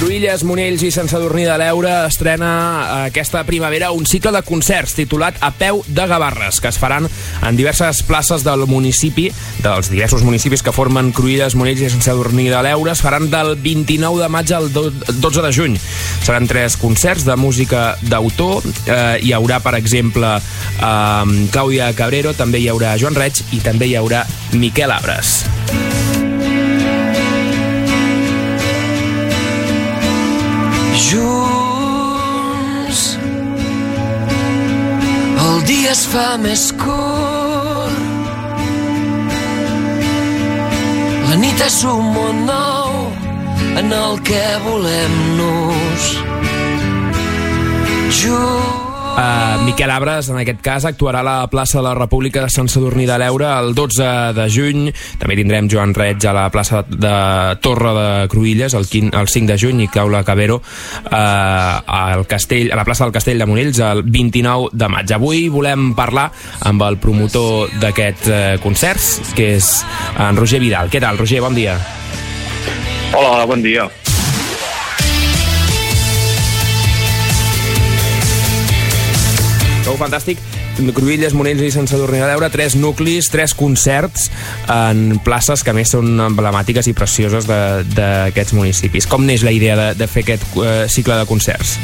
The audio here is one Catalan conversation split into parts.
Cruïlles, Monells i Sant Sadurní de l'Heura estrena aquesta primavera un cicle de concerts titulat A peu de Gavarres, que es faran en diverses places del municipi, dels diversos municipis que formen Cruïlles, Monells i Sant Sadurní de l'Heura. Es faran del 29 de maig al 12 de juny. Seran 3 concerts de música d'autor. Hi haurà, per exemple, Clàudia Cabrero, també hi haurà Joan Reig i també hi haurà Miquel Abres. Junts el dia es fa més curt, la nit és un món nou en el que volem-nos. Miquel Abres, en aquest cas, actuarà a la plaça de la República de Sant Sadurní de l'Heura el 12 de juny. També tindrem Joan Reig a la plaça de Torre de Cruïlles el 5 de juny i Clàudia Cabrero a la plaça del Castell de Monells el 29 de maig. Avui volem parlar amb el promotor d'aquests concerts, que és en Roger Vidal. Què tal, Roger? Bon dia. Hola, bon dia. Sou fantàstic. Cruïlles, Monells i Sant Sadurní de l'Heura, 3 nuclis, 3 concerts en places que a més són emblemàtiques i precioses d'aquests municipis. Com neix la idea de fer aquest cicle de concerts?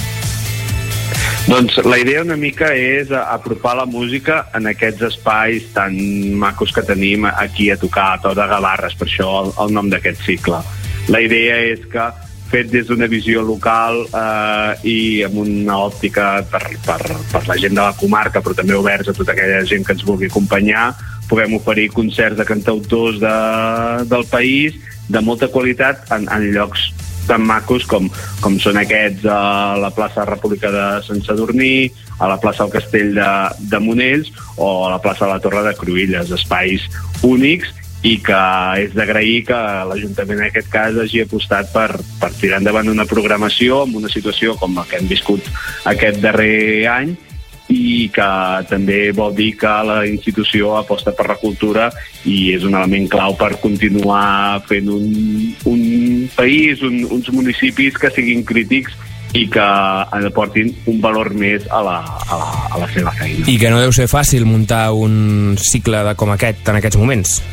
Doncs la idea una mica és apropar la música en aquests espais tan macos que tenim aquí a tocar, a Peu de Gavarres, per això el nom d'aquest cicle. La idea és que, fet des d'una visió local i amb una òptica per la gent de la comarca, però també oberts a tota aquella gent que ens vulgui acompanyar, puguem oferir concerts de cantautors del país de molta qualitat en llocs tan macos com són aquests a la plaça República de Sant Sadurní, a la plaça del Castell de Monells o a la plaça de la Torre de Cruïlles, espais únics i que és d'agrair que l'Ajuntament en aquest cas hagi apostat per tirar endavant una programació amb una situació com la que hem viscut aquest darrer any i que també vol dir que la institució aposta per la cultura i és un element clau per continuar fent un país, uns municipis que siguin crítics i que aportin un valor més a la seva feina. I que no deu ser fàcil muntar un cicle com aquest en aquests moments.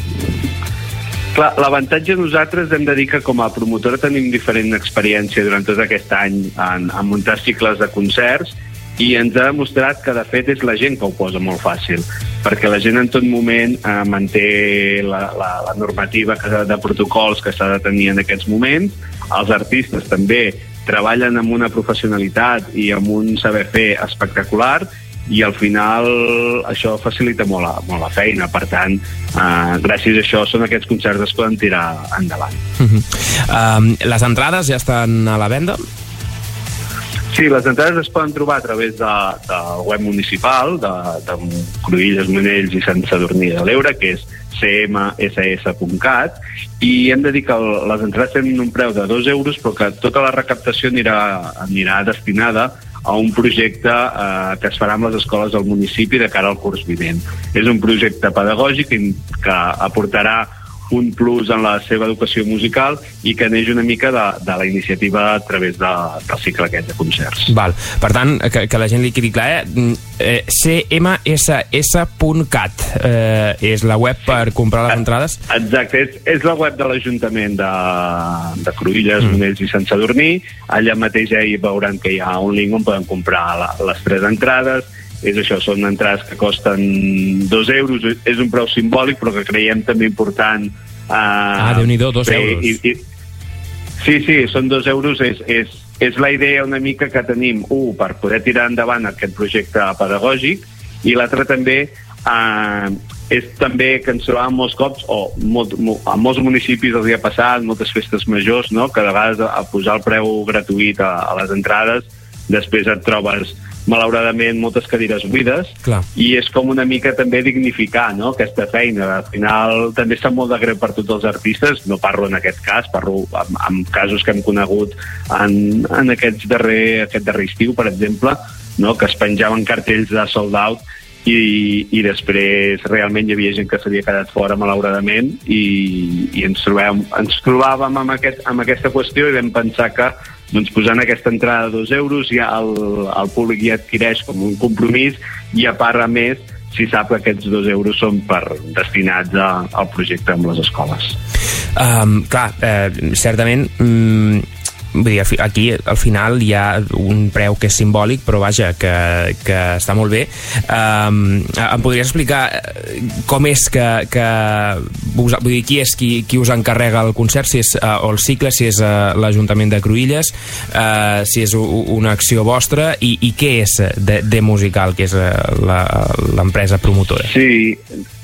Clar, l'avantatge nosaltres hem de dir que com a promotora tenim diferent experiència durant tot aquest any en muntar cicles de concerts i ens ha demostrat que de fet és la gent que ho posa molt fàcil, perquè la gent en tot moment manté la normativa de protocols que s'ha de tenir en aquests moments, els artistes també treballen amb una professionalitat i amb un saber fer espectacular i al final això facilita molt la feina. Per tant, gràcies a això són aquests concerts que es poden tirar endavant. Les entrades ja estan a la venda? Sí, les entrades es poden trobar a través del web municipal de Cruïlles, Monells i Sant Sadurní de l'Heura, que és cmss.cat, i hem de dir que les entrades tenen un preu de 2 euros, però que tota la recaptació anirà destinada a un projecte que es farà amb les escoles del municipi de cara al curs vinent. És un projecte pedagògic que aportarà un plus en la seva educació musical i que neix una mica de la iniciativa a través del cicle aquest de concerts. Val. Per tant, que la gent li quedi clar, cmss.cat és la web per comprar les entrades? Exacte, és la web de l'Ajuntament de Cruïlles, Monells i Sant Sadurní. Allà mateix hi veuran que hi ha un link on poden comprar les 3 entrades. És això, són entrades que costen 2 euros, és un preu simbòlic però que creiem també important. Déu-n'hi-do, 2 euros. Sí, són 2 euros, és la idea una mica que tenim, per poder tirar endavant aquest projecte pedagògic, i l'altre també és també que ens trobàvem molts cops, a molts municipis els hi ha passat, moltes festes majors, no? Que de vegades a posar el preu gratuït a les entrades, després et trobes malauradament moltes cadires buides. Clar. I és com una mica també dignificar, no?, aquesta feina. Al final també està molt de greu per tots els artistes, no parlo en aquest cas, parlo amb casos que hem conegut en aquest darrer estiu, per exemple, no?, que es penjaven cartells de sold out i després realment hi havia gent que s'havia quedat fora malauradament i ens trobàvem amb aquesta qüestió i vam pensar que doncs, posant aquesta entrada de 2 euros ja el públic ja adquireix com un compromís i a part a més si sap que aquests 2 euros són destinats al projecte amb les escoles. Certament vull dir, aquí al final hi ha un preu que és simbòlic però vaja, que està molt bé. Em podries explicar com és que vull dir, qui és qui us encarrega el concert, si és o el cicle, si és l'Ajuntament de Cruïlles, si és una acció vostra i què és de Musical, que és l'empresa promotora? Sí,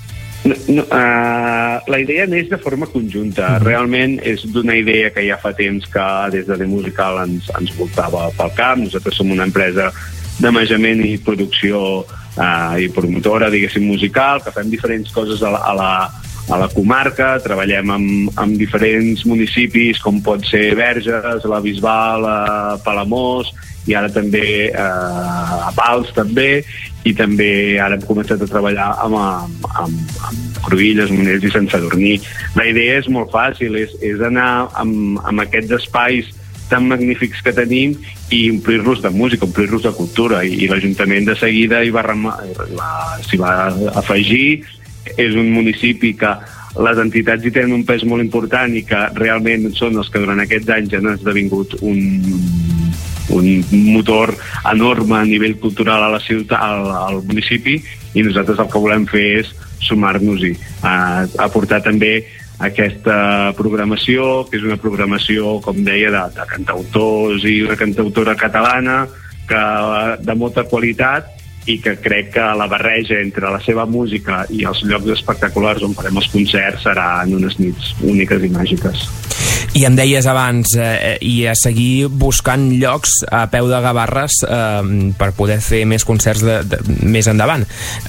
la idea neix de forma conjunta. Realment és d'una idea que ja fa temps que des de Musical ens voltava pel cap. Nosaltres som una empresa d'amejament i producció i promotora, diguéssim, musical, que fem diferents coses a la comarca. Treballem amb diferents municipis com pot ser Verges, la Bisbal, Palamós i ara també a Pals també, i també ara hem començat a treballar amb Cruïlles, Monells i Sant Sadurní. La idea és molt fàcil, és anar amb aquests espais tan magnífics que tenim i omplir-los de música, omplir-los de cultura, i l'Ajuntament de seguida s'hi va afegir. És un municipi que les entitats hi tenen un pes molt important i que realment són els que durant aquests anys han esdevingut un motor enorme a nivell cultural a la ciutat, al municipi, i nosaltres el que volem fer és sumar-nos-hi, aportar també aquesta programació, que és una programació, com deia, de cantautors i una cantautora catalana de molta qualitat, i que crec que la barreja entre la seva música i els llocs espectaculars on farem els concerts seran unes nits úniques i màgiques. I em deies abans, i a seguir buscant llocs a peu de Gavarres per poder fer més concerts més endavant.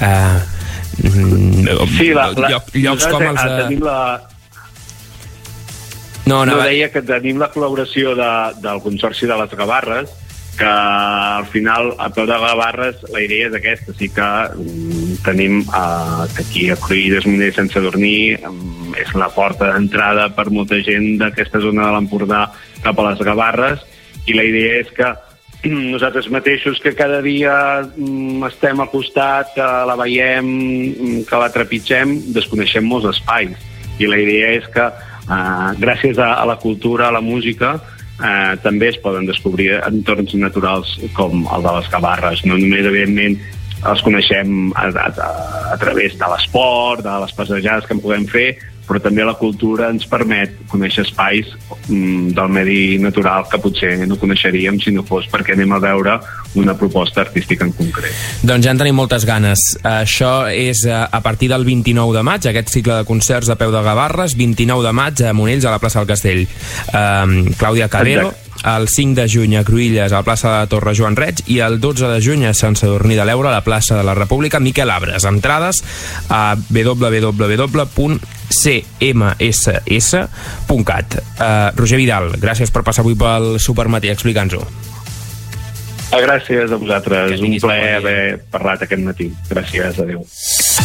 Sí, llocs com els tenim No, deia que tenim la col·laboració del Consorci de les Gavarres, que al final a peu de Gavarres la idea és aquesta. Sí que tenim que aquí a Cruïlles, Monells, Sant Sadurní és la porta d'entrada per molta gent d'aquesta zona de l'Empordà cap a les Gavarres, i la idea és que nosaltres mateixos que cada dia estem al costat, que la veiem, que la trepitgem, desconeixem molts espais, i la idea és que gràcies a la cultura, a la música, també es poden descobrir entorns naturals com el de les Gavarres. No només, evidentment, els coneixem a través de l'esport, de les passejades que en podem fer, però també la cultura ens permet conèixer espais del medi natural que potser no coneixeríem si no fos perquè anem a veure una proposta artística en concret. Doncs ja en tenim moltes ganes. Això és a partir del 29 de maig, aquest cicle de concerts a peu de Gavarres, 29 de maig a Monells, a la plaça del Castell. Clàudia Cabero. El 5 de juny a Cruïlles, a la plaça de la Torre Joan Reig, i el 12 de juny a Sant Sadurní de l'Eure, a la plaça de la República Miquel Abres. Entrades a www.cmss.cat. Roger Vidal, gràcies per passar avui pel Supermatí a explicar-nos-ho. Gràcies a vosaltres, un plaer haver parlat aquest matí. Gràcies, adeu.